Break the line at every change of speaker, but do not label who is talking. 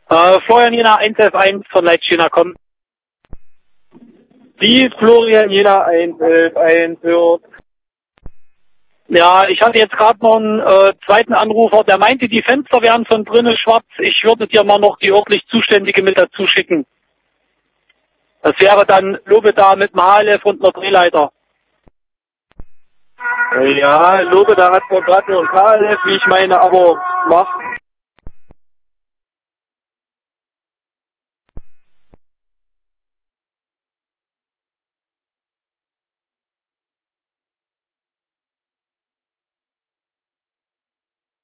Florian Jena 111 von Leitchina, komm.
Die Florian Jena 111 hört.
Ja, ich hatte jetzt gerade noch einen zweiten Anrufer, der meinte, die Fenster wären von drinnen schwarz. Ich würde dir mal noch die örtlich Zuständige mit dazu schicken. Das wäre dann Lobeda mit einem HLF und einer Drehleiter.
Ja, Lobeda hat zwar gerade nur ein KLF, wie ich meine, aber macht